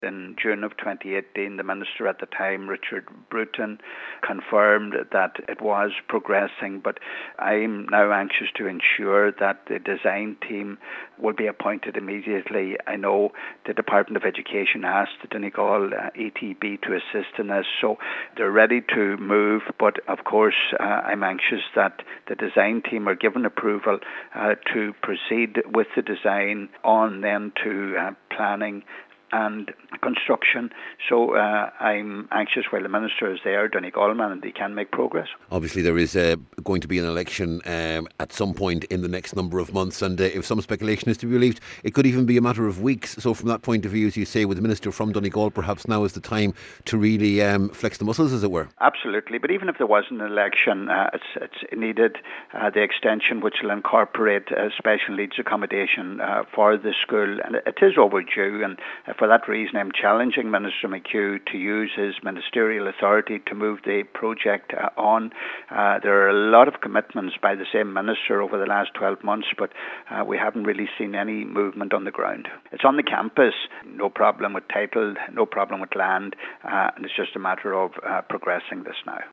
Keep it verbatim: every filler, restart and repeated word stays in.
In June of twenty eighteen, the Minister at the time, Richard Bruton, confirmed that it was progressing, but I'm now anxious to ensure that the design team will be appointed immediately. I know the Department of Education asked the Donegal uh, E T B to assist in this, so they're ready to move, but of course uh, I'm anxious that the design team are given approval uh, to proceed with the design on then to uh, planning and construction. So uh, I'm anxious while the Minister is there, Donegal man, and they can make progress. Obviously there is uh, going to be an election um, at some point in the next number of months, and uh, if some speculation is to be believed, it could even be a matter of weeks. So from that point of view, as you say, with the Minister from Donegal, perhaps now is the time to really um, flex the muscles, as it were. Absolutely, but even if there was an election, uh, it's, it's needed uh, the extension which will incorporate uh, special needs accommodation uh, for the school, and it is overdue, and uh, for that reason I'm challenging Minister McHugh to use his ministerial authority to move the project uh, on. Uh, there are a lot of commitments by the same Minister over the last twelve months, but uh, we haven't really seen any movement on the ground. It's on the campus, no problem with title, no problem with land, uh, and it's just a matter of uh, progressing this now.